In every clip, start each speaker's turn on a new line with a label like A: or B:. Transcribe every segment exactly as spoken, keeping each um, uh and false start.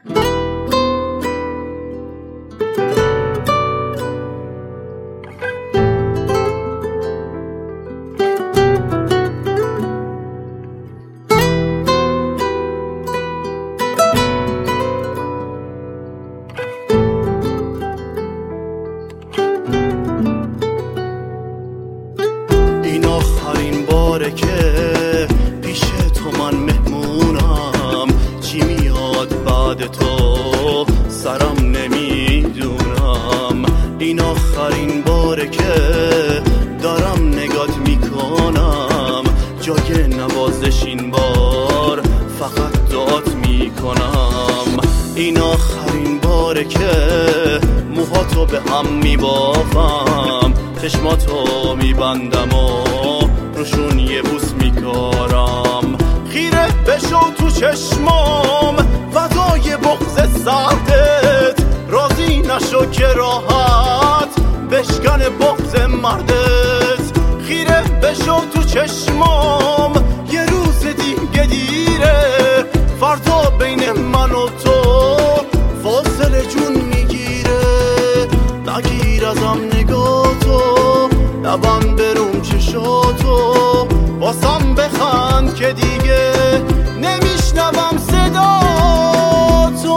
A: این آخرین باره که پیش تو من مهمونم، چی میاد بعد تو سرم نمیدونم. این آخرین باره که دارم نگات میکنم، جای نوازش این بار فقط دعات میکنم. این آخرین باره که موهاتو به هم میبافم، چشماتو میبندم و روشون یه بوس میکارم. خیره بشو تو چشمام فدای بغض سردت، راضی نشو که راحت بشکن بغض مردت. خیره بشو تو چشمام یه روز دیگه دیره، فردا بین من و تو فاصله جون میگیره. نگیر ازم نگاتو، لبم بروم چشاتو، واسم بخند که دیگه نمیشنوم صدا تو.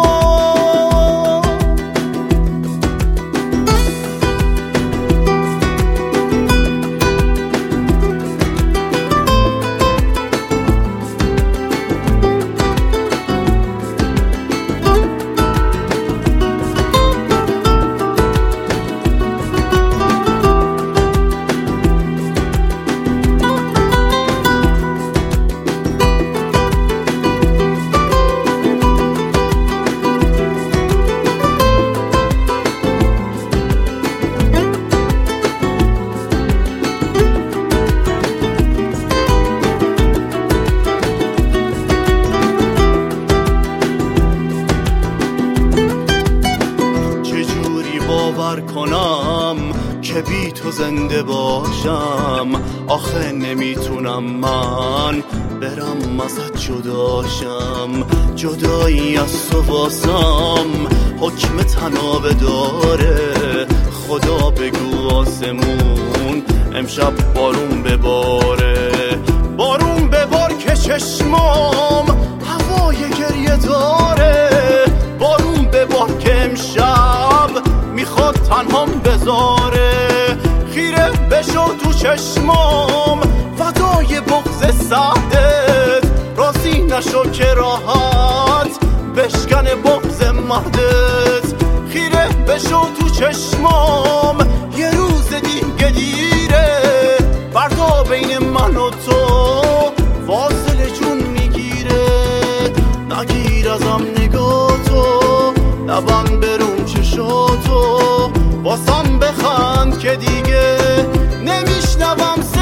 A: باور کنم که بی تو زنده باشم، آخه نمیتونم من برم ازت جداشم. جدایی از تو واسم حکم تنابه داره، خدا بگو آسمون امشب بارون بباره. بارون ببار که چشمام هوای گریه داره، بارون ببار که امشب میخواد تنهام بذاره. خیره بشو تو چشمام فدای بغض سردت، راضی نشو که راحت بشکن بغض مردت. خیره بشو تو چشمام یه روز دیگه دیره، فردا بین من و تو فاصله جون میگیره. نگیر ازم نگاتو، لبم بروم چشاتو، واسم بخند که دیگه نمیشنوم